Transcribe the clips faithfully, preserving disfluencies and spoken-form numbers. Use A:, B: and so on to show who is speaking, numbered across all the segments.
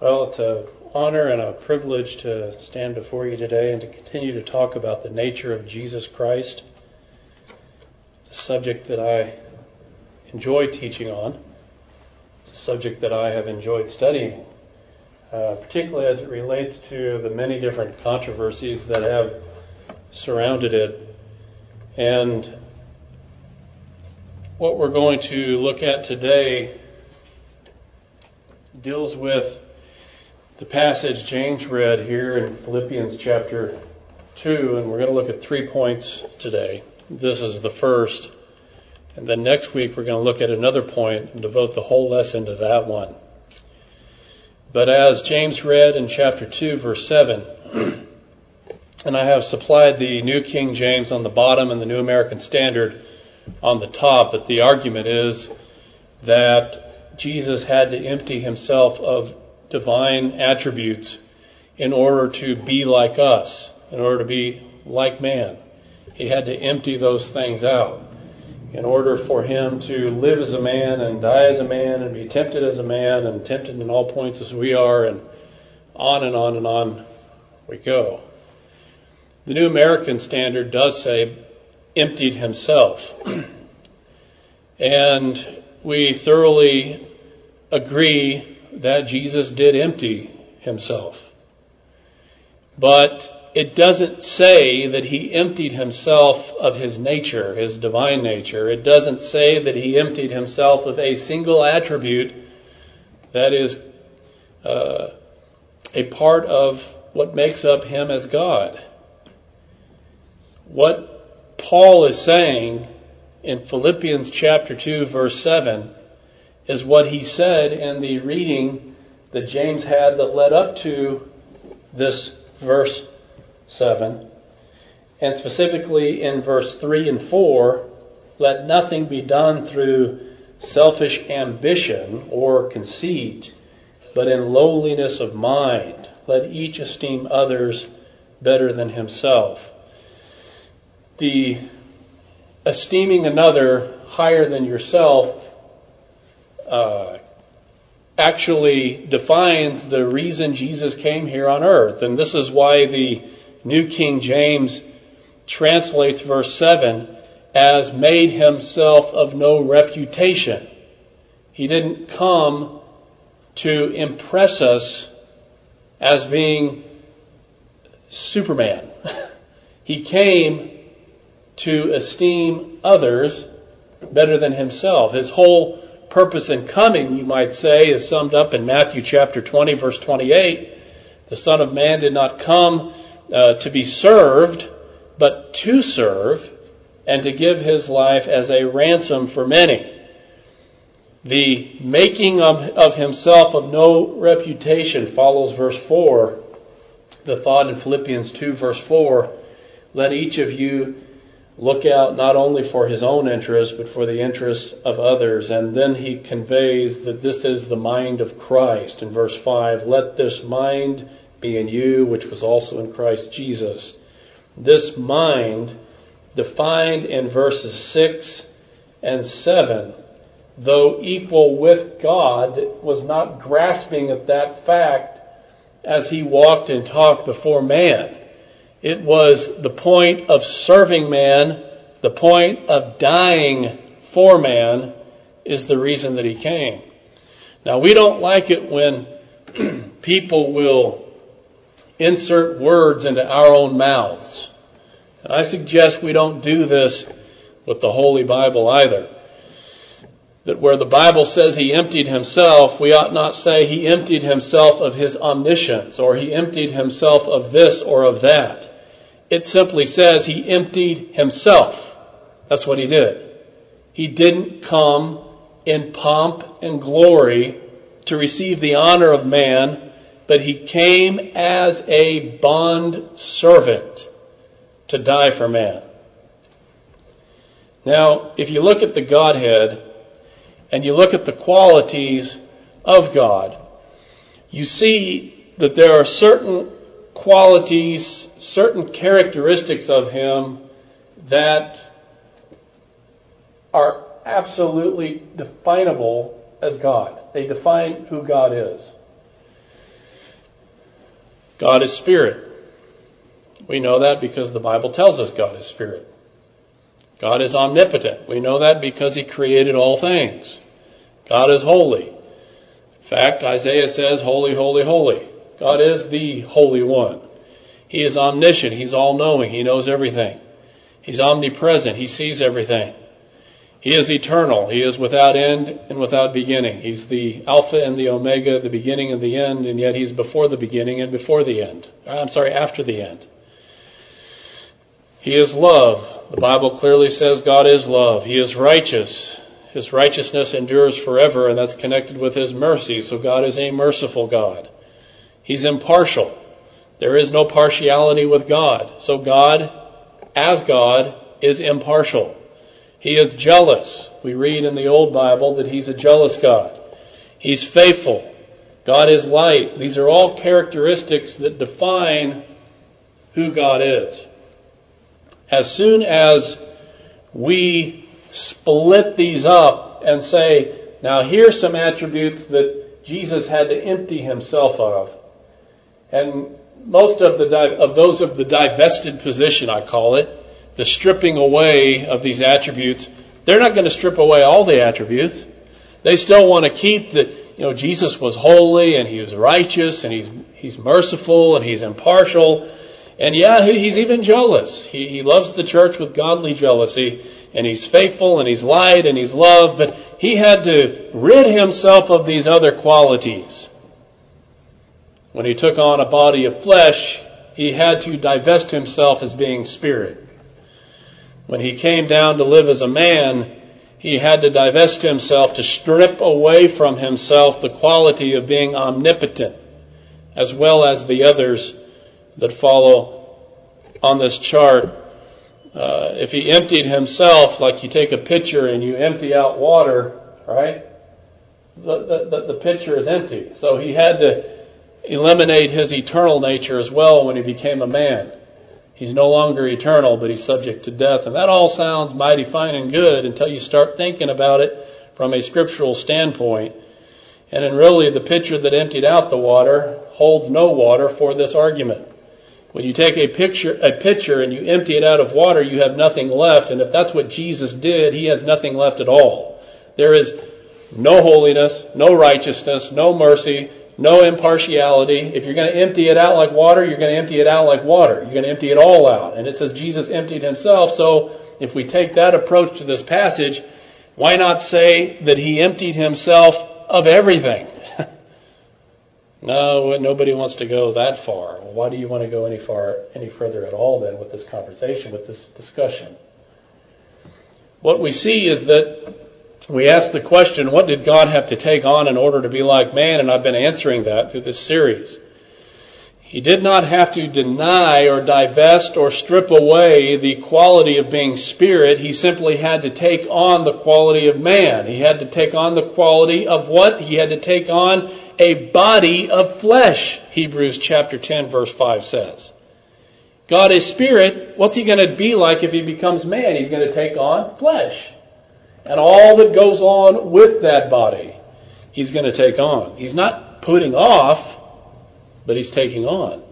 A: Well, it's an honor and a privilege to stand before you today and to continue to talk about the nature of Jesus Christ. It's a subject that I enjoy teaching on. It's a subject that I have enjoyed studying, uh, particularly as it relates to the many different controversies that have surrounded it. And what we're going to look at today deals with the passage James read here in Philippians chapter two, and we're going to look at three points today. This is the first, and then next week we're going to look at another point and devote the whole lesson to that one. But as James read in chapter two, verse seven, and I have supplied the New King James on the bottom and the New American Standard on the top, but the argument is that Jesus had to empty himself of divine attributes in order to be like us, in order to be like man. He had to empty those things out in order for him to live as a man and die as a man and be tempted as a man and tempted in all points as we are, and on and on and on we go. The New American Standard does say emptied himself. And we thoroughly agree that Jesus did empty himself. But it doesn't say that he emptied himself of his nature, his divine nature. It doesn't say that he emptied himself of a single attribute that is uh, a part of what makes up him as God. What Paul is saying in Philippians chapter two, verse seven, is what he said in the reading that James had that led up to this verse seven. And specifically in verse three and four, let nothing be done through selfish ambition or conceit, but in lowliness of mind. Let each esteem others better than himself. The esteeming another higher than yourself Uh, actually defines the reason Jesus came here on earth. And this is why the New King James translates verse seven as made himself of no reputation. He didn't come to impress us as being Superman. He came to esteem others better than himself. His whole purpose in coming, you might say, is summed up in Matthew chapter twenty, verse twenty-eight. The Son of Man did not come uh, to be served, but to serve and to give his life as a ransom for many. The making of, of himself of no reputation follows verse four. The thought in Philippians two, verse four, let each of you look out not only for his own interests, but for the interests of others. And then he conveys that this is the mind of Christ. In verse five, let this mind be in you, which was also in Christ Jesus. This mind, defined in verses six and seven, though equal with God, was not grasping at that fact as he walked and talked before man. It was the point of serving man, the point of dying for man, is the reason that he came. Now, we don't like it when people will insert words into our own mouths. And I suggest we don't do this with the Holy Bible either. That where the Bible says he emptied himself, we ought not say he emptied himself of his omniscience, or he emptied himself of this or of that. It simply says he emptied himself. That's what he did. He didn't come in pomp and glory to receive the honor of man, but he came as a bond servant to die for man. Now, if you look at the Godhead and you look at the qualities of God, you see that there are certain qualities, certain characteristics of him that are absolutely definable as God. They define who God is. God is spirit. We know that because the Bible tells us God is spirit. God is omnipotent. We know that because he created all things. God is holy. In fact, Isaiah says, holy, holy, holy. God is the Holy One. He is omniscient. He's all-knowing. He knows everything. He's omnipresent. He sees everything. He is eternal. He is without end and without beginning. He's the Alpha and the Omega, the beginning and the end, and yet he's before the beginning and before the end. I'm sorry, after the end. He is love. The Bible clearly says God is love. He is righteous. His righteousness endures forever, and that's connected with his mercy. So God is a merciful God. He's impartial. There is no partiality with God. So God, as God, is impartial. He is jealous. We read in the Old Bible that he's a jealous God. He's faithful. God is light. These are all characteristics that define who God is. As soon as we split these up and say, now here's some attributes that Jesus had to empty himself of, and most of the of those of the divested position, I call it, the stripping away of these attributes, they're not going to strip away all the attributes. They still want to keep that, you know, Jesus was holy and he was righteous and he's he's merciful and he's impartial. And yeah, he's even jealous. He, he loves the church with godly jealousy, and he's faithful and he's light and he's loved, but he had to rid himself of these other qualities. When he took on a body of flesh, he had to divest himself as being spirit. When he came down to live as a man, he had to divest himself, to strip away from himself the quality of being omnipotent, as well as the others that follow on this chart. Uh, if he emptied himself, like you take a pitcher and you empty out water, right? The, the, the pitcher is empty. So he had to eliminate his eternal nature as well when he became a man. He's no longer eternal, but he's subject to death. And that all sounds mighty fine and good until you start thinking about it from a scriptural standpoint. And then really the pitcher that emptied out the water holds no water for this argument. When you take a picture, a pitcher and you empty it out of water, you have nothing left. And if that's what Jesus did, he has nothing left at all. There is no holiness, no righteousness, no mercy, no impartiality. If you're going to empty it out like water, you're going to empty it out like water. You're going to empty it all out. And it says Jesus emptied himself. So if we take that approach to this passage, why not say that he emptied himself of everything? No, nobody wants to go that far. Well, why do you want to go any far, any further at all then with this conversation, with this discussion? What we see is that we ask the question, what did God have to take on in order to be like man? And I've been answering that through this series. He did not have to deny or divest or strip away the quality of being spirit. He simply had to take on the quality of man. He had to take on the quality of what? He had to take on a body of flesh, Hebrews chapter ten verse five says. God is spirit. What's he going to be like if he becomes man? He's going to take on flesh. And all that goes on with that body, he's going to take on. He's not putting off, but he's taking on.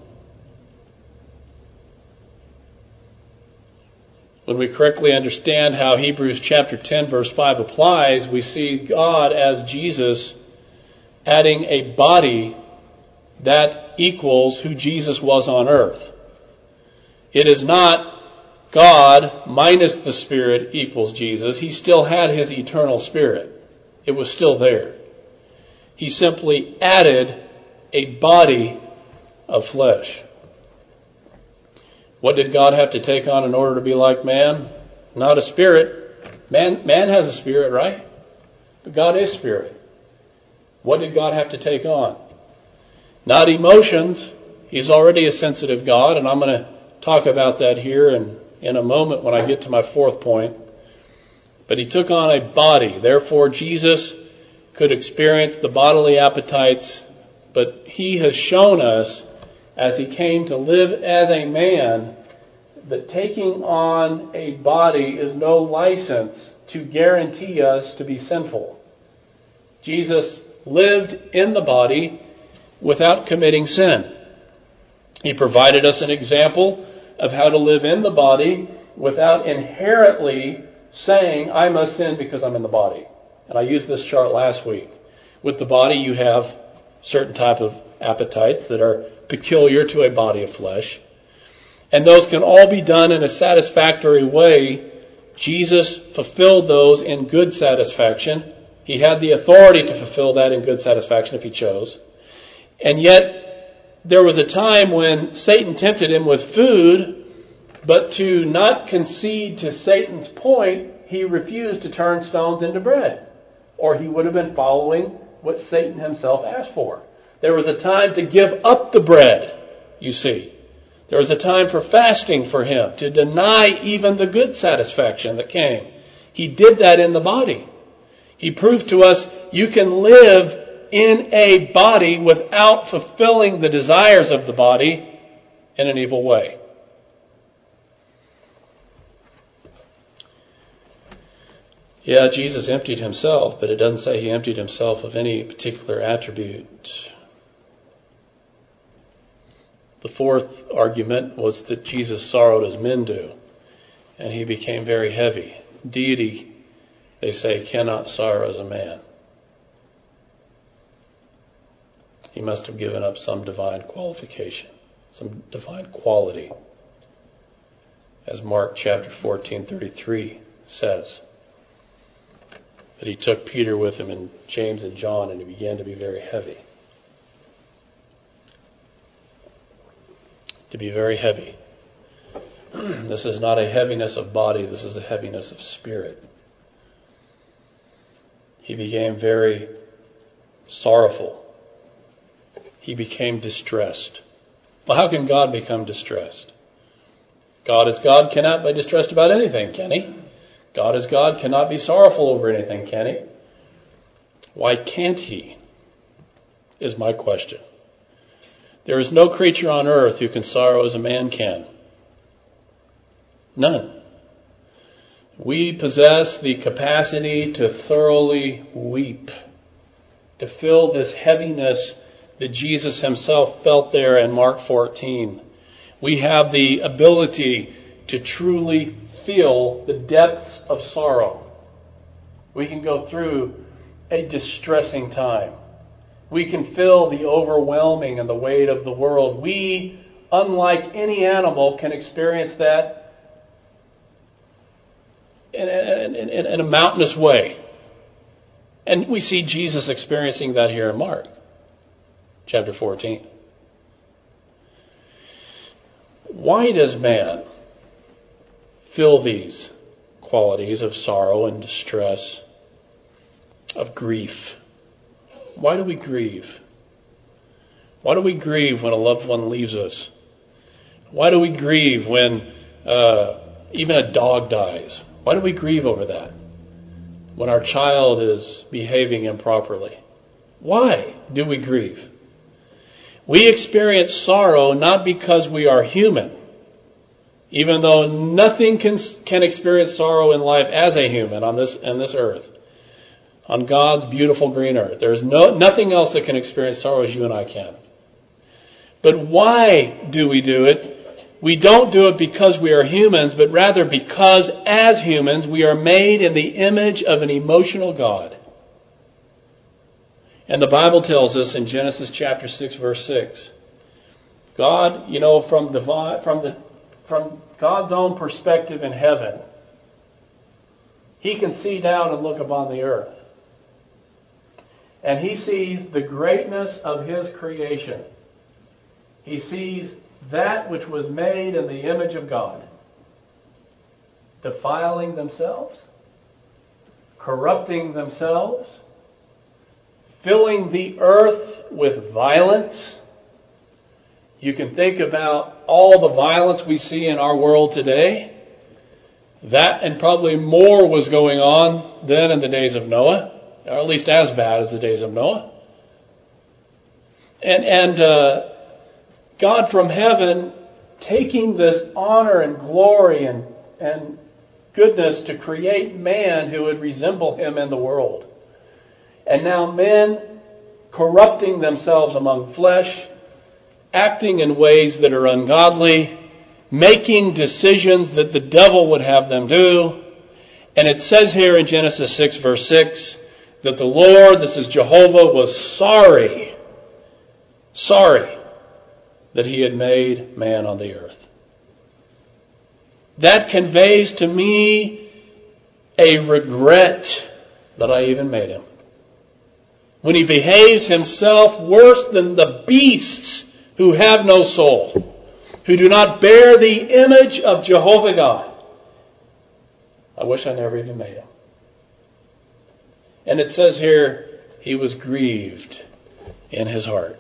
A: When we correctly understand how Hebrews chapter ten verse five applies, we see God as Jesus adding a body that equals who Jesus was on earth. It is not God minus the Spirit equals Jesus. He still had his eternal Spirit. It was still there. He simply added a body of flesh. What did God have to take on in order to be like man? Not a spirit. Man, man has a spirit, right? But God is spirit. What did God have to take on? Not emotions. He's already a sensitive God, and I'm going to talk about that here in, in a moment when I get to my fourth point. But he took on a body. Therefore, Jesus could experience the bodily appetites, but he has shown us, as he came to live as a man, that taking on a body is no license to guarantee us to be sinful. Jesus lived in the body without committing sin. He provided us an example of how to live in the body without inherently saying, I must sin because I'm in the body. And I used this chart last week. With the body, you have certain type of appetites that are peculiar to a body of flesh. And those can all be done in a satisfactory way. Jesus fulfilled those in good satisfaction. He had the authority to fulfill that in good satisfaction if he chose. And yet, there was a time when Satan tempted him with food, but to not concede to Satan's point, he refused to turn stones into bread. Or he would have been following what Satan himself asked for. There was a time to give up the bread, you see. There was a time for fasting for him, to deny even the good satisfaction that came. He did that in the body. He proved to us you can live in a body without fulfilling the desires of the body in an evil way. Yeah, Jesus emptied himself, but it doesn't say he emptied himself of any particular attribute. The fourth argument was that Jesus sorrowed as men do, and he became very heavy. Deity, they say, cannot sorrow as a man. He must have given up some divine qualification, some divine quality, as Mark chapter fourteen thirty-three says. But he took Peter with him and James and John, and he began to be very heavy. To be very heavy. This is not a heaviness of body, this is a heaviness of spirit. He became very sorrowful. He became distressed. Well, how can God become distressed? God as God cannot be distressed about anything, can he? God as God cannot be sorrowful over anything, can he? Why can't he? Is my question. There is no creature on earth who can sorrow as a man can. None. We possess the capacity to thoroughly weep, to feel this heaviness that Jesus himself felt there in Mark fourteen. We have the ability to truly feel the depths of sorrow. We can go through a distressing time. We can feel the overwhelming and the weight of the world. We, unlike any animal, can experience that in, in, in, in a mountainous way. And we see Jesus experiencing that here in Mark chapter fourteen. Why does man feel these qualities of sorrow and distress, of grief? Why do we grieve? Why do we grieve when a loved one leaves us? Why do we grieve when uh, even a dog dies? Why do we grieve over that? When our child is behaving improperly? Why do we grieve? We experience sorrow not because we are human, even though nothing can can experience sorrow in life as a human on this on this earth, on God's beautiful green earth. There is no nothing else that can experience sorrow as you and I can. But why do we do it? We don't do it because we are humans, but rather because as humans we are made in the image of an emotional God. And the Bible tells us in Genesis chapter six, verse six, God, you know, from the from the from God's own perspective in heaven, he can see down and look upon the earth. And he sees the greatness of his creation. He sees that which was made in the image of God defiling themselves, corrupting themselves, filling the earth with violence. You can think about all the violence we see in our world today. That and probably more was going on then in the days of Noah, or at least as bad as the days of Noah. And, and uh, God from heaven taking this honor and glory and, and goodness to create man who would resemble him in the world. And now men corrupting themselves among flesh, acting in ways that are ungodly, making decisions that the devil would have them do. And it says here in Genesis six, verse six, that the Lord, this is Jehovah, was sorry, sorry that he had made man on the earth. That conveys to me a regret that I even made him. When he behaves himself worse than the beasts who have no soul, who do not bear the image of Jehovah God. I wish I never even made him. And it says here, he was grieved in his heart.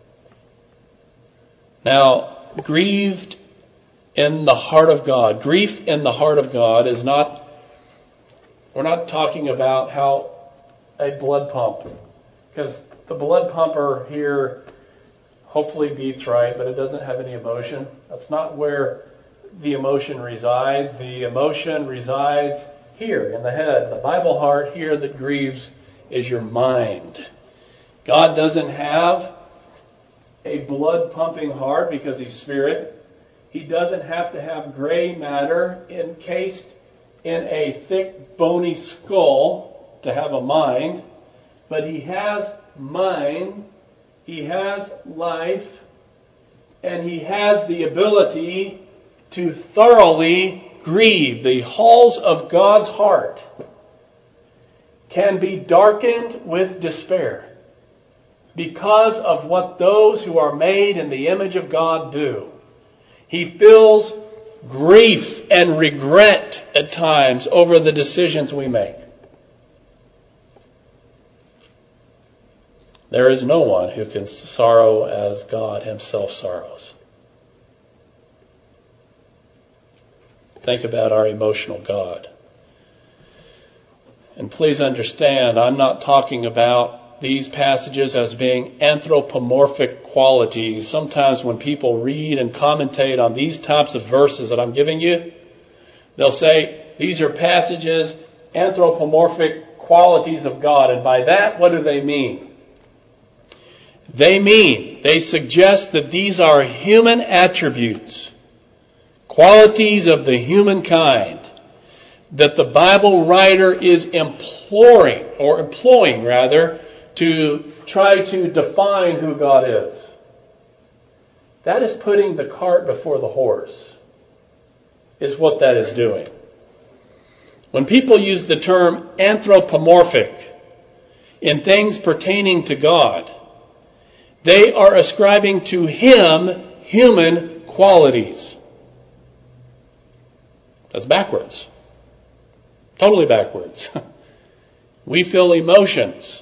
A: Now, grieved in the heart of God. Grief in the heart of God is not, we're not talking about how a blood pump, because the blood pumper here hopefully beats right, but it doesn't have any emotion. That's not where the emotion resides. The emotion resides here in the head. The Bible heart here that grieves is your mind. God doesn't have a blood pumping heart because he's spirit. He doesn't have to have gray matter encased in a thick bony skull to have a mind, but he has mind, he has life, and he has the ability to thoroughly grieve. The halls of God's heart can be darkened with despair because of what those who are made in the image of God do. He feels grief and regret at times over the decisions we make. There is no one who can sorrow as God himself sorrows. Think about our emotional God. And please understand, I'm not talking about these passages as being anthropomorphic qualities. Sometimes when people read and commentate on these types of verses that I'm giving you, they'll say, these are passages, anthropomorphic qualities of God. And by that, what do they mean? They mean, they suggest that these are human attributes, qualities of the human kind, that the Bible writer is imploring, or employing rather, to try to define who God is. That is putting the cart before the horse, is what that is doing. When people use the term anthropomorphic in things pertaining to God, they are ascribing to him human qualities. That's backwards. Totally backwards. We feel emotions,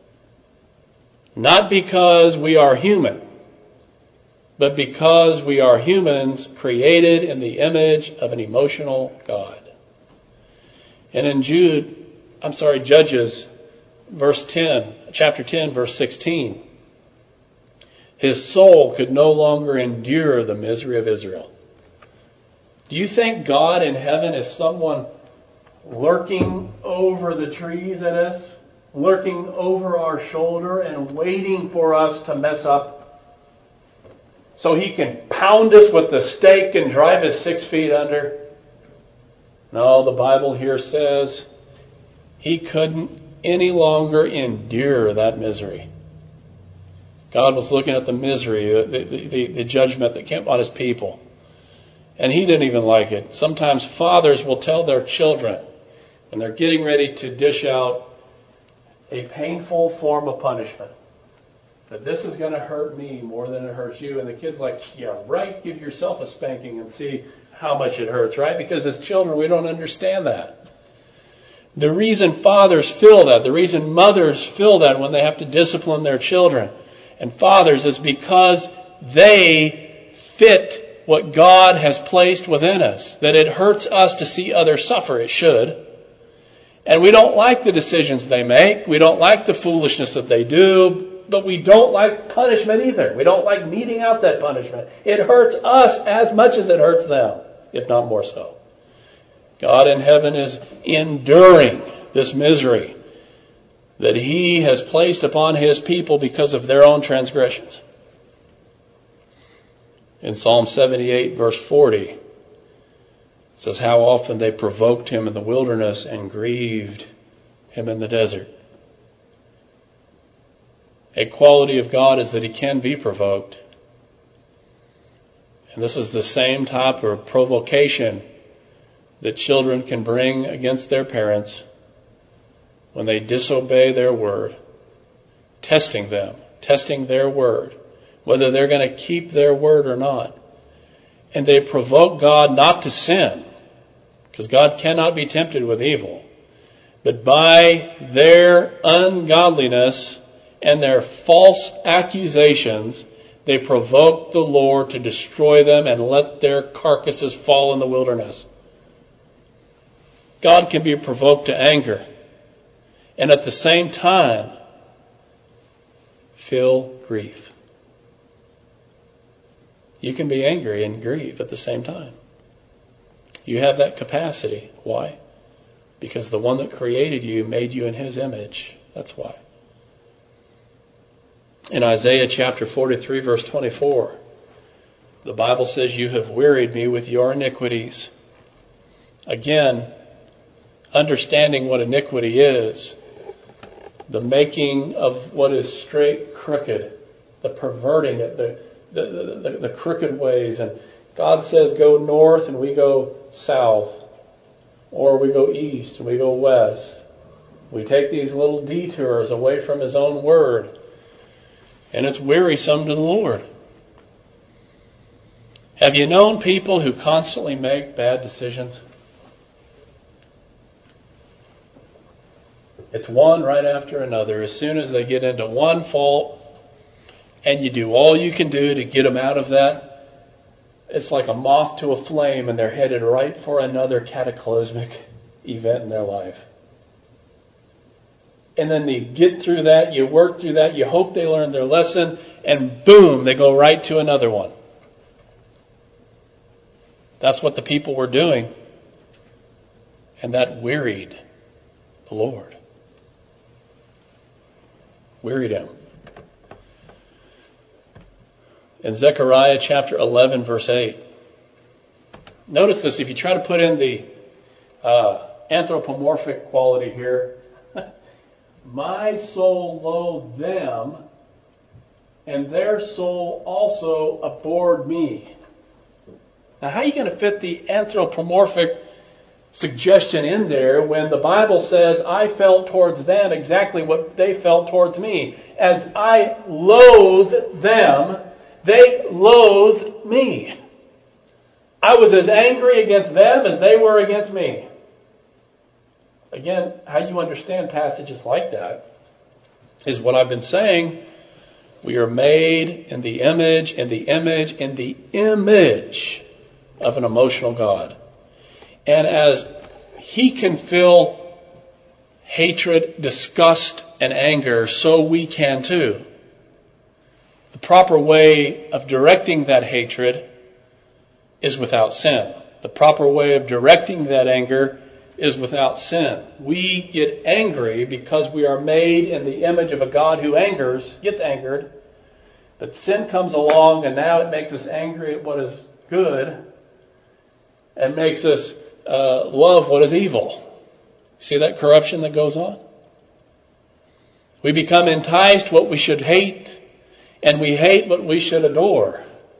A: not because we are human, but because we are humans created in the image of an emotional God. And in Jude, I'm sorry, Judges, verse ten, chapter ten, verse sixteen, his soul could no longer endure the misery of Israel. Do you think God in heaven is someone lurking over the trees at us, lurking over our shoulder and waiting for us to mess up so he can pound us with the stake and drive us six feet under? No, the Bible here says he couldn't any longer endure that misery. God was looking at the misery, the, the, the, the judgment that came on his people. And he didn't even like it. Sometimes fathers will tell their children when they're getting ready to dish out a painful form of punishment, that this is going to hurt me more than it hurts you. And the kid's like, yeah, right, give yourself a spanking and see how much it hurts, right? Because as children, we don't understand that. The reason fathers feel that, the reason mothers feel that when they have to discipline their children and fathers is because they fit what God has placed within us. That it hurts us to see others suffer. It should. And we don't like the decisions they make. We don't like the foolishness that they do. But we don't like punishment either. We don't like meting out that punishment. It hurts us as much as it hurts them, if not more so. God in heaven is enduring this misery that he has placed upon his people because of their own transgressions. In Psalm seventy-eight, verse forty, it says, how often they provoked him in the wilderness and grieved him in the desert. A quality of God is that he can be provoked. And this is the same type of provocation that children can bring against their parents when they disobey their word, testing them, testing their word, whether they're going to keep their word or not. And they provoke God not to sin, because God cannot be tempted with evil, but by their ungodliness and their false accusations, they provoke the Lord to destroy them and let their carcasses fall in the wilderness. God can be provoked to anger and at the same time feel grief. You can be angry and grieve at the same time. You have that capacity. Why? Because the one that created you made you in his image. That's why. In Isaiah chapter forty-three, verse twenty-four, the Bible says, you have wearied me with your iniquities. Again, understanding what iniquity is, the making of what is straight crooked, the perverting it, the, the, the, the crooked ways. And God says go north and we go south, or we go east and we go west. We take these little detours away from his own word, and it's wearisome to the Lord. Have you known people who constantly make bad decisions? It's one right after another. As soon as they get into one fault, and you do all you can do to get them out of that, it's like a moth to a flame, and they're headed right for another cataclysmic event in their life. And then you get through that, you work through that, you hope they learn their lesson, and boom, they go right to another one. That's what the people were doing. And that wearied the Lord. Wearied him. In Zechariah chapter eleven, verse eight. Notice this, if you try to put in the uh, anthropomorphic quality here. My soul loathed them, and their soul also abhorred me. Now, how are you going to fit the anthropomorphic suggestion in there when the Bible says, I felt towards them exactly what they felt towards me? As I loathed them, they loathed me. I was as angry against them as they were against me. Again, how you understand passages like that is what I've been saying. We are made in the image, in the image, in the image of an emotional God. And as he can feel hatred, disgust, and anger, so we can too. The proper way of directing that hatred is without sin. The proper way of directing that anger is without sin. We get angry because we are made in the image of a God who angers, gets angered. But sin comes along and now it makes us angry at what is good and makes us uh, love what is evil. See that corruption that goes on? We become enticed what we should hate, and we hate what we should adore.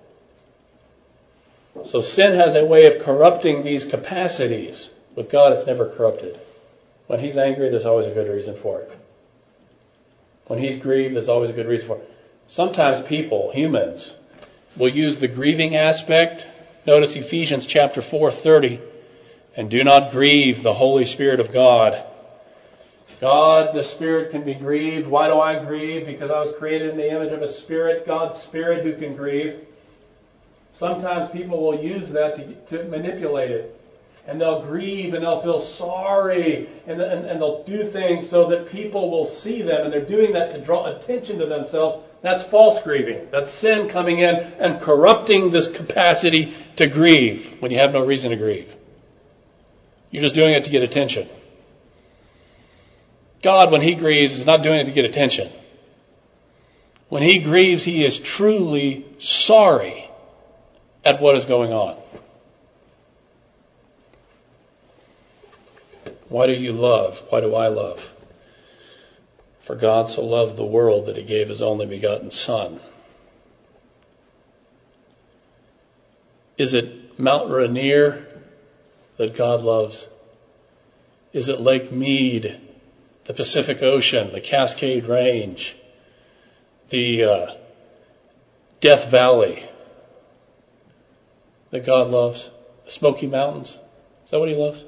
A: So sin has a way of corrupting these capacities. With God, it's never corrupted. When he's angry, there's always a good reason for it. When he's grieved, there's always a good reason for it. Sometimes people, humans, will use the grieving aspect. Notice Ephesians chapter four thirty. And do not grieve the Holy Spirit of God. God, the Spirit, can be grieved. Why do I grieve? Because I was created in the image of a Spirit, God's Spirit, who can grieve. Sometimes people will use that to, to manipulate it. And they'll grieve and they'll feel sorry. And, and, and they'll do things so that people will see them. And they're doing that to draw attention to themselves. That's false grieving. That's sin coming in and corrupting this capacity to grieve when you have no reason to grieve. You're just doing it to get attention. God, when he grieves, is not doing it to get attention. When he grieves, he is truly sorry at what is going on. Why do you love? Why do I love? For God so loved the world that he gave his only begotten Son. Is it Mount Rainier that God loves? Is it Lake Mead, the Pacific Ocean, the Cascade Range, the uh, Death Valley that God loves? The Smoky Mountains? Is that what he loves?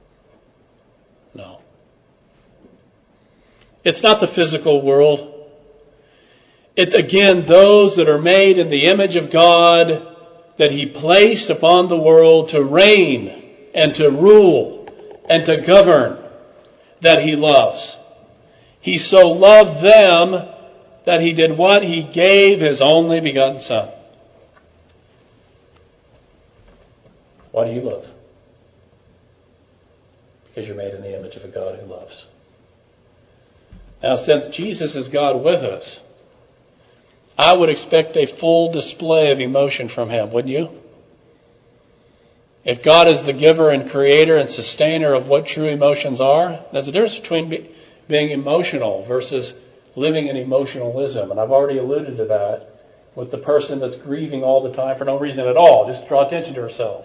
A: No. It's not the physical world. It's again those that are made in the image of God that he placed upon the world to reign and to rule and to govern that he loves. He so loved them that he did what? He gave his only begotten Son. Why do you love? Because you're made in the image of a God who loves. Now, since Jesus is God with us, I would expect a full display of emotion from him, wouldn't you? If God is the giver and creator and sustainer of what true emotions are, there's a difference between be, being emotional versus living in emotionalism. And I've already alluded to that with the person that's grieving all the time for no reason at all, just to draw attention to herself.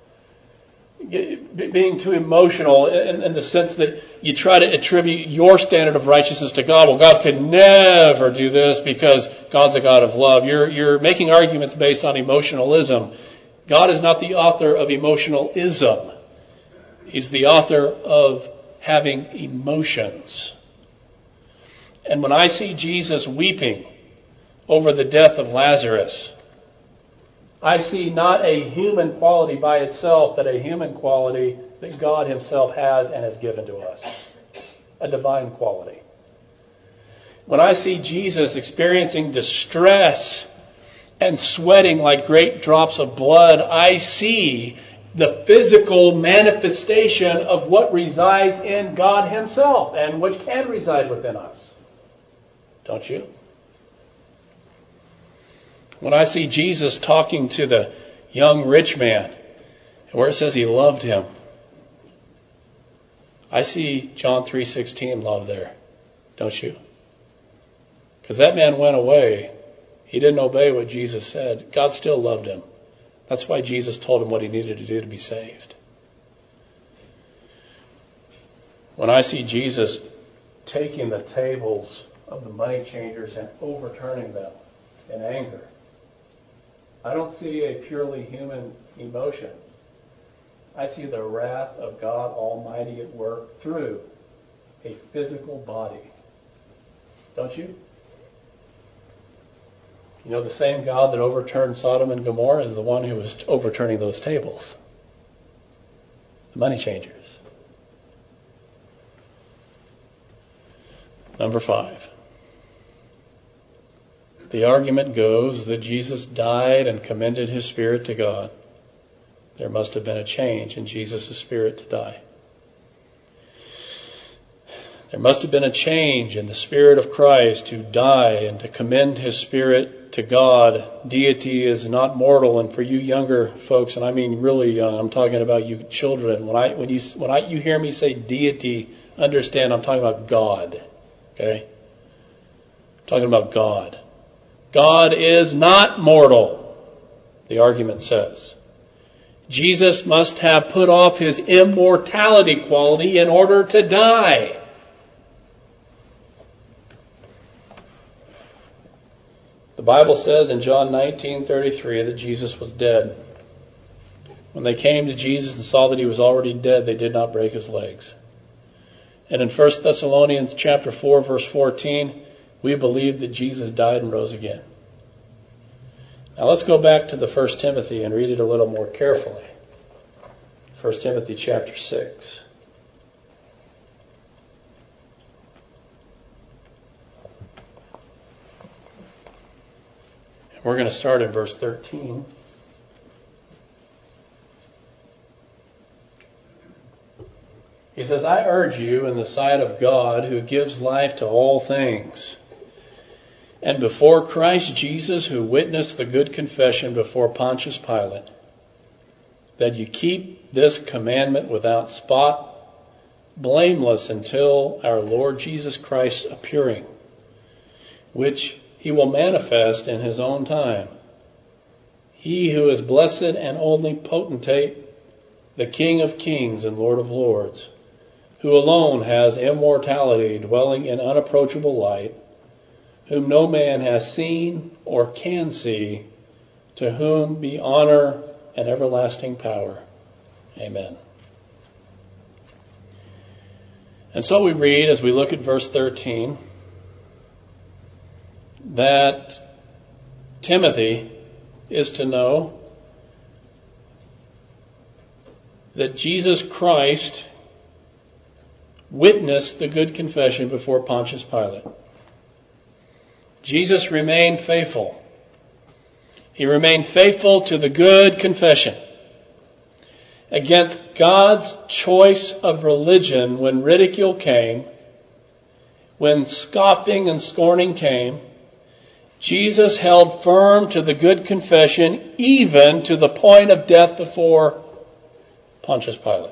A: Being too emotional in, in the sense that you try to attribute your standard of righteousness to God. Well, God could never do this because God's a God of love. You're, you're making arguments based on emotionalism. God is not the author of emotionalism. He's the author of having emotions. And when I see Jesus weeping over the death of Lazarus, I see not a human quality by itself, but a human quality that God himself has and has given to us. A divine quality. When I see Jesus experiencing distress and sweating like great drops of blood, I see the physical manifestation of what resides in God himself and which can reside within us. Don't you? When I see Jesus talking to the young rich man, where it says he loved him, I see John three sixteen love there, don't you? Because that man went away. He didn't obey what Jesus said. God still loved him. That's why Jesus told him what he needed to do to be saved. When I see Jesus taking the tables of the money changers and overturning them in anger, I don't see a purely human emotion. I see the wrath of God Almighty at work through a physical body. Don't you? You know, the same God that overturned Sodom and Gomorrah is the one who was overturning those tables. The money changers. Number five. The argument goes that Jesus died and commended his spirit to God. There must have been a change in Jesus' spirit to die. There must have been a change in the Spirit of Christ to die and to commend his Spirit to God. Deity is not mortal, and for you younger folks, and I mean really young, I'm talking about you children. When I when you when I you hear me say deity, understand I'm talking about God. Okay? I'm talking about God. God is not mortal, the argument says. Jesus must have put off his immortality quality in order to die. The Bible says in John nineteen thirty-three that Jesus was dead. When they came to Jesus and saw that he was already dead, they did not break his legs. And in First Thessalonians chapter four, verse fourteen, we believe that Jesus died and rose again. Now let's go back to the First Timothy and read it a little more carefully. First Timothy chapter six. We're going to start in verse thirteen. He says, I urge you in the sight of God who gives life to all things, and before Christ Jesus, who witnessed the good confession before Pontius Pilate, that you keep this commandment without spot, blameless until our Lord Jesus Christ's appearing, which he will manifest in his own time. He who is blessed and only potentate, the King of kings and Lord of lords, who alone has immortality, dwelling in unapproachable light, whom no man has seen or can see, to whom be honor and everlasting power. Amen. And so we read, as we look at verse thirteen, that Timothy is to know that Jesus Christ witnessed the good confession before Pontius Pilate. Jesus remained faithful. He remained faithful to the good confession against God's choice of religion when ridicule came, when scoffing and scorning came. Jesus held firm to the good confession, even to the point of death before Pontius Pilate.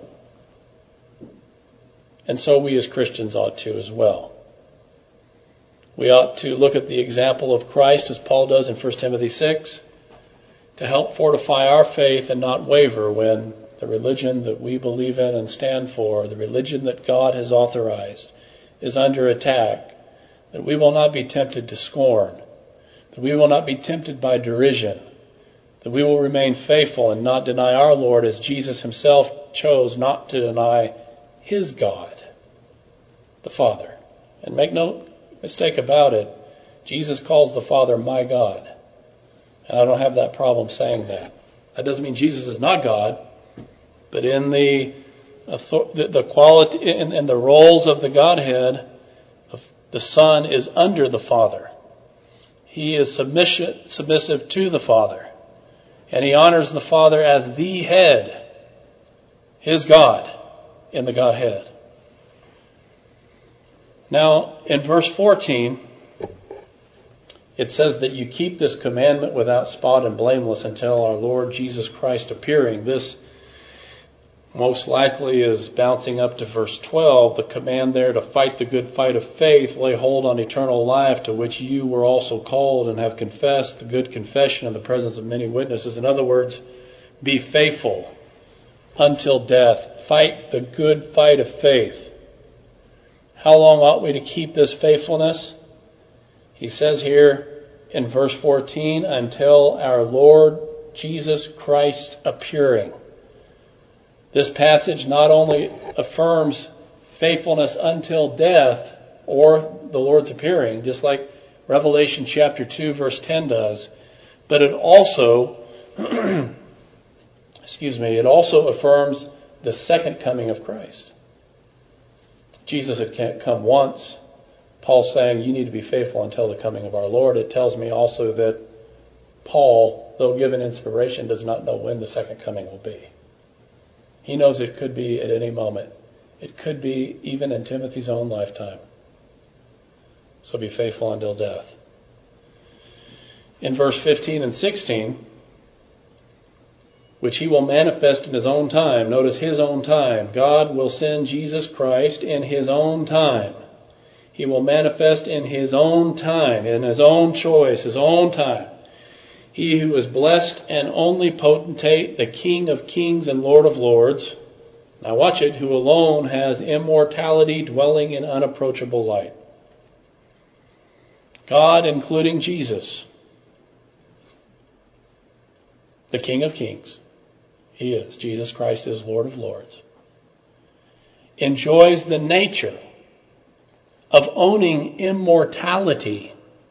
A: And so we as Christians ought to as well. We ought to look at the example of Christ, as Paul does in First Timothy six, to help fortify our faith and not waver when the religion that we believe in and stand for, the religion that God has authorized, is under attack, that we will not be tempted to scorn, that we will not be tempted by derision, that we will remain faithful and not deny our Lord, as Jesus himself chose not to deny his God, the Father. And make no mistake about it, Jesus calls the Father my God. And I don't have that problem saying that. That doesn't mean Jesus is not God, but in the the quality in, in the roles of the Godhead, the Son is under the Father. He is submission, submissive to the Father. And he honors the Father as the head, his God, in the Godhead. Now, in verse fourteen, it says that you keep this commandment without spot and blameless until our Lord Jesus Christ appearing. This most likely is bouncing up to verse twelve, the command there to fight the good fight of faith, lay hold on eternal life, to which you were also called and have confessed the good confession in the presence of many witnesses. In other words, be faithful until death. Fight the good fight of faith. How long ought we to keep this faithfulness? He says here in verse fourteen, until our Lord Jesus Christ's appearing. This passage not only affirms faithfulness until death or the Lord's appearing, just like Revelation chapter two verse ten does, but it also, excuse me, it also affirms the second coming of Christ. Jesus had come once. Paul's saying you need to be faithful until the coming of our Lord. It tells me also that Paul, though given inspiration, does not know when the second coming will be. He knows it could be at any moment. It could be even in Timothy's own lifetime. So be faithful until death. In verse fifteen and sixteen, which he will manifest in his own time. Notice his own time. God will send Jesus Christ in his own time. He will manifest in his own time, in his own choice, his own time. He who is blessed and only potentate, the King of kings and Lord of lords. Now watch it, who alone has immortality, dwelling in unapproachable light. God, including Jesus, the King of kings. He is. Jesus Christ is Lord of lords. Enjoys the nature of owning immortality.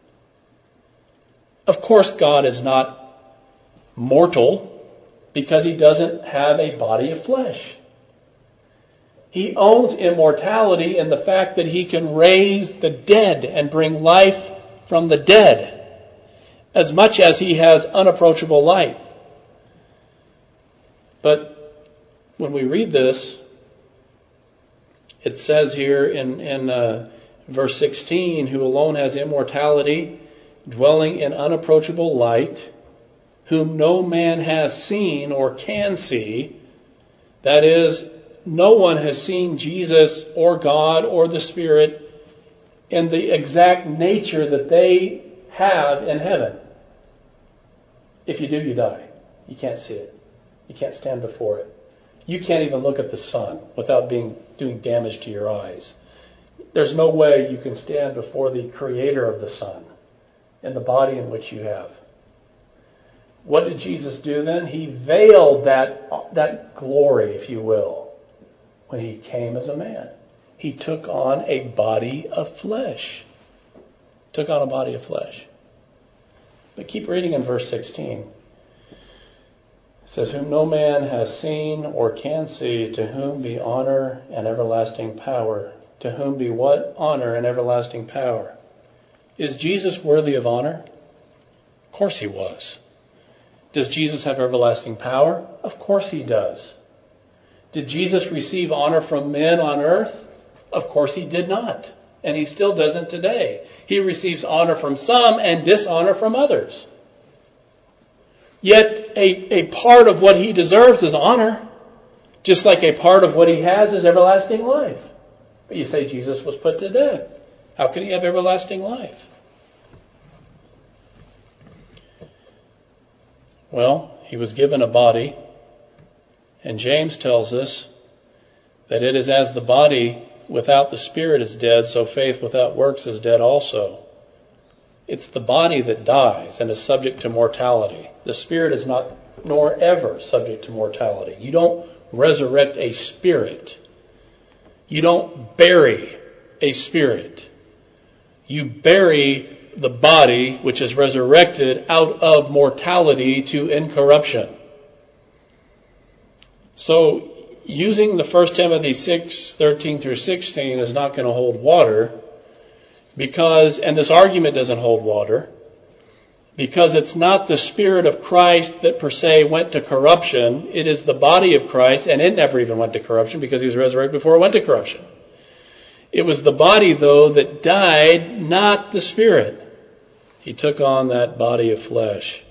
A: Of course, God is not mortal because he doesn't have a body of flesh. He owns immortality in the fact that he can raise the dead and bring life from the dead, as much as he has unapproachable light. But when we read this, it says here in, in uh, verse sixteen, who alone has immortality, dwelling in unapproachable light, whom no man has seen or can see. That is, no one has seen Jesus or God or the Spirit in the exact nature that they have in heaven. If you do, you die. You can't see it. You can't stand before it. You can't even look at the sun without being doing damage to your eyes. There's no way you can stand before the Creator of the sun in the body in which you have. What did Jesus do then? He veiled that, that glory, if you will, when he came as a man. He took on a body of flesh. Took on a body of flesh. But keep reading in verse sixteen. It says, whom no man has seen or can see, to whom be honor and everlasting power. To whom be what? Honor and everlasting power. Is Jesus worthy of honor? Of course he was. Does Jesus have everlasting power? Of course he does. Did Jesus receive honor from men on earth? Of course he did not. And he still doesn't today. He receives honor from some and dishonor from others. Yet a, a part of what he deserves is honor, just like a part of what he has is everlasting life. But you say Jesus was put to death. How can he have everlasting life? Well, he was given a body, and James tells us that it is as the body without the Spirit is dead, so faith without works is dead also. It's the body that dies and is subject to mortality. The Spirit is not, nor ever subject to mortality. You don't resurrect a spirit. You don't bury a spirit. You bury the body which is resurrected out of mortality to incorruption. So using the First Timothy six, thirteen through sixteen is not going to hold water because, and this argument doesn't hold water, because it's not the Spirit of Christ that per se went to corruption. It is the body of Christ, and it never even went to corruption because he was resurrected before it went to corruption. It was the body, though, that died, not the Spirit. He took on that body of flesh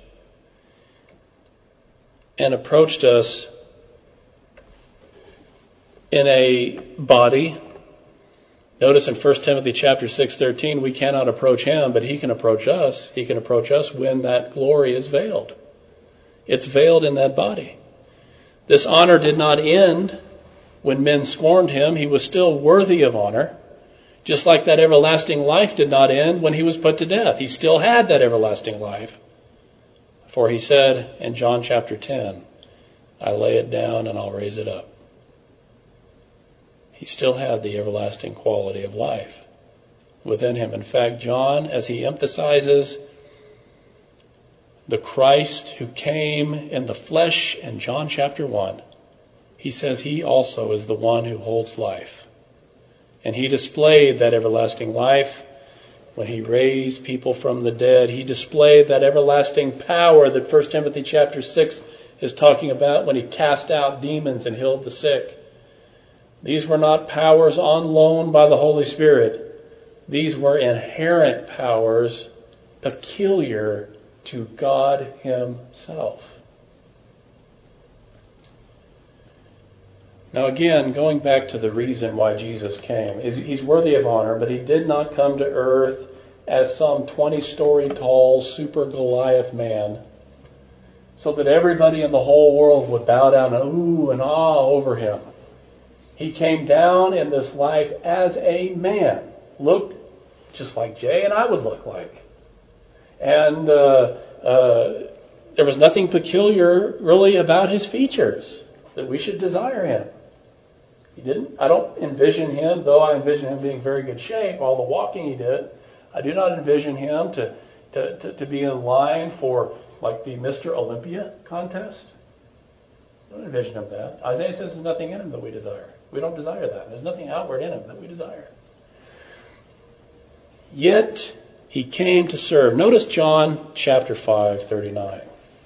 A: and approached us in a body. Notice in First Timothy chapter six, thirteen, we cannot approach him, but he can approach us. He can approach us when that glory is veiled. It's veiled in that body. This honor did not end when men scorned him. He was still worthy of honor. Just like that everlasting life did not end when he was put to death. He still had that everlasting life. For he said in John chapter ten, I lay it down and I'll raise it up. He still had the everlasting quality of life within him. In fact, John, as he emphasizes the Christ who came in the flesh in John chapter one, he says he also is the one who holds life. And he displayed that everlasting life when he raised people from the dead. He displayed that everlasting power that First Timothy chapter six is talking about when he cast out demons and healed the sick. These were not powers on loan by the Holy Spirit. These were inherent powers peculiar to God himself. Now again, going back to the reason why Jesus came, is he's worthy of honor, but he did not come to earth as some twenty-story tall super Goliath man, so that everybody in the whole world would bow down and ooh and ah over him. He came down in this life as a man, looked just like Jay and I would look like. And uh, uh, there was nothing peculiar really about his features that we should desire him. He didn't. I don't envision him, though I envision him being in very good shape, all the walking he did. I do not envision him to, to, to, to be in line for like the Mister Olympia contest. I don't envision him that. Isaiah says there's nothing in him that we desire. We don't desire that. There's nothing outward in him that we desire. Yet he came to serve. Notice John chapter five, thirty-nine.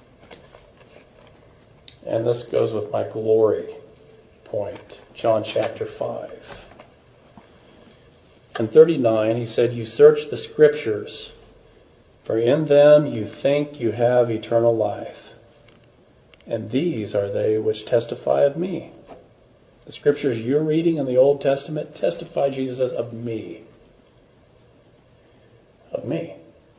A: And this goes with my glory point. John chapter five. In thirty-nine, he said, you search the scriptures For in them you think you have eternal life, and these are they which testify of me. The scriptures you're reading in the Old Testament testify, Jesus says, of me. Of me.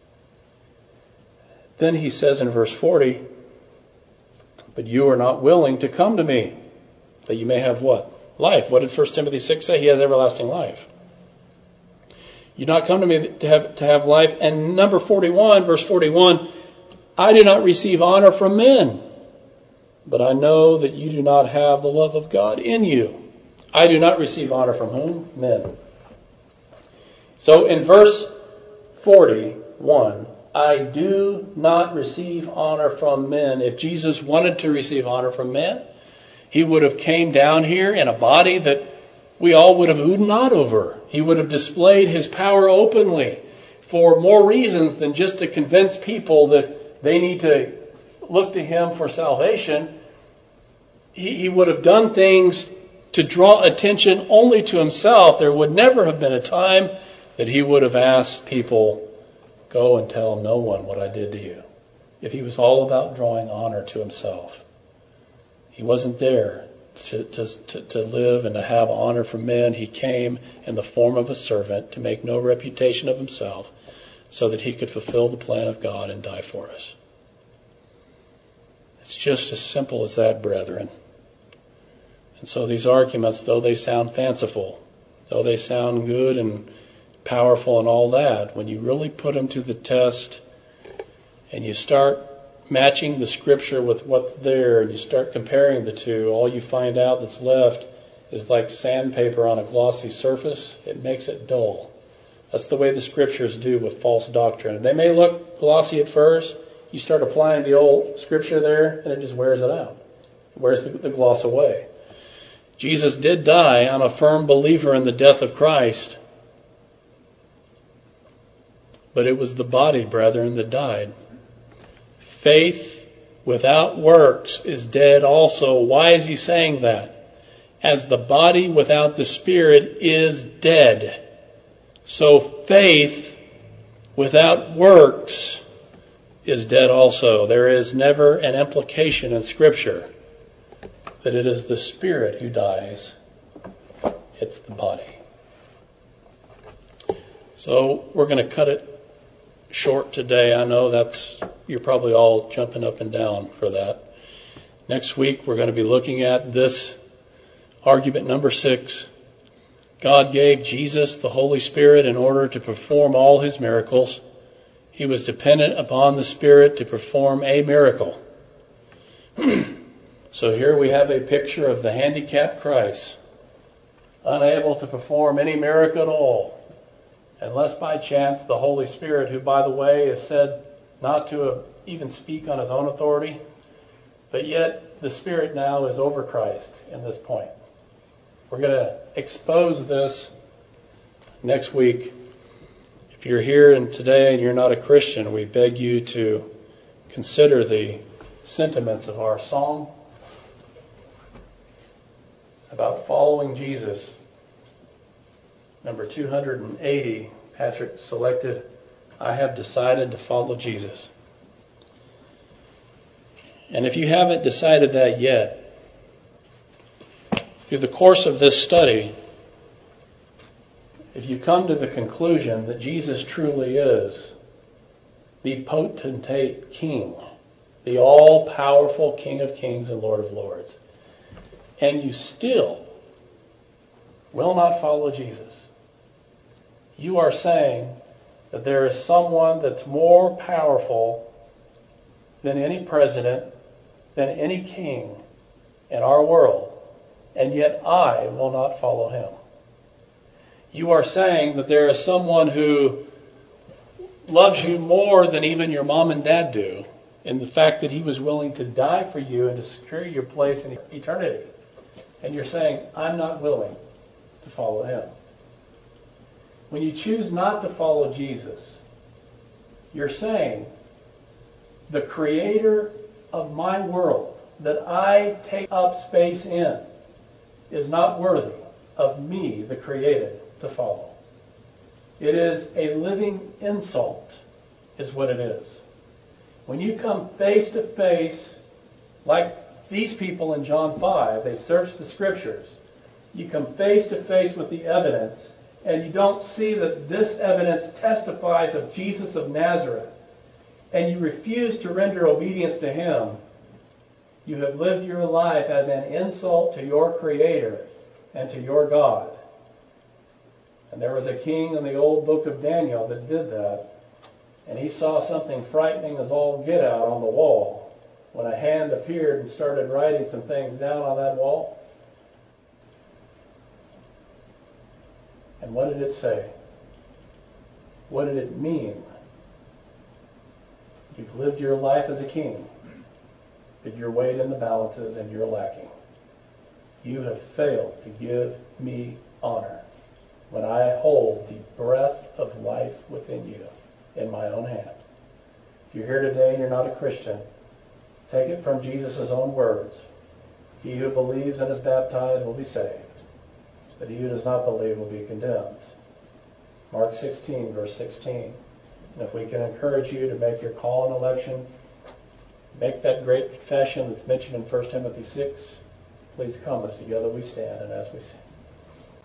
A: Then he says in verse forty, but you are not willing to come to me, that you may have what? Life. What did First Timothy six say? He has everlasting life. You not come to me to have to have life. And number forty-one, verse forty-one, I do not receive honor from men, but I know that you do not have the love of God in you. I do not receive honor from whom? Men. So in verse forty-one, I do not receive honor from men. If Jesus wanted to receive honor from men, he would have came down here in a body that we all would have oohed and ahed over. He would have displayed his power openly for more reasons than just to convince people that they need to look to him for salvation. He, he would have done things to draw attention only to himself. There would never have been a time that he would have asked people, go and tell no one what I did to you. If he was all about drawing honor to himself. He wasn't there to, to, to, to live and to have honor from men. He came in the form of a servant to make no reputation of himself so that he could fulfill the plan of God and die for us. It's just as simple as that, brethren. And so these arguments, though they sound fanciful, though they sound good and powerful and all that, when you really put them to the test and you start matching the scripture with what's there and you start comparing the two, all you find out that's left is like sandpaper on a glossy surface. It makes it dull. That's the way the scriptures do with false doctrine. They may look glossy at first. You start applying the old scripture there and it just wears it out. It wears the, the gloss away. Jesus did die. I'm a firm believer in the death of Christ. But it was the body, brethren, that died. Faith without works is dead also. Why is he saying that? As the body without the spirit is dead, so faith without works is dead also. There is never an implication in Scripture that it is the spirit who dies. It's the body. So we're going to cut it short today. I know that's you're probably all jumping up and down for that. Next week we're going to be looking at this argument number six. God gave Jesus the Holy Spirit in order to perform all his miracles. He was dependent upon the Spirit to perform a miracle. So here we have a picture of the handicapped Christ, unable to perform any miracle at all, unless by chance the Holy Spirit, who, by the way, is said not to even speak on his own authority, but yet the Spirit now is over Christ in this point. We're going to expose this next week. If you're here and today and you're not a Christian, we beg you to consider the sentiments of our song about following Jesus. Number two hundred eighty, Patrick selected, I have decided to follow Jesus. And if you haven't decided that yet, through the course of this study, if you come to the conclusion that Jesus truly is the potentate King, the all-powerful King of Kings and Lord of Lords, and you still will not follow Jesus, you are saying that there is someone that's more powerful than any president, than any king in our world, and yet I will not follow him. You are saying that there is someone who loves you more than even your mom and dad do, in the fact that he was willing to die for you and to secure your place in eternity. And you're saying, I'm not willing to follow him. When you choose not to follow Jesus, you're saying, the creator of my world that I take up space in is not worthy of me, the created, to follow. It is a living insult is what it is. When you come face to face, like these people in John five, they search the Scriptures. You come face to face with the evidence, and you don't see that this evidence testifies of Jesus of Nazareth, and you refuse to render obedience to Him, you have lived your life as an insult to your Creator and to your God. And there was a king in the old book of Daniel that did that, and he saw something frightening as all get out on the wall when a hand appeared and started writing some things down on that wall. And what did it say? What did it mean? You've lived your life as a king, but you're weighed in the balances and you're lacking. You have failed to give me honor when I hold the breath of life within you in my own hand. If you're here today and you're not a Christian, take it from Jesus' own words. He who believes and is baptized will be saved, but he who does not believe will be condemned. Mark sixteen, verse sixteen. And if we can encourage you to make your call and election, make that great confession that's mentioned in First Timothy six, please come as together we stand and as we sing.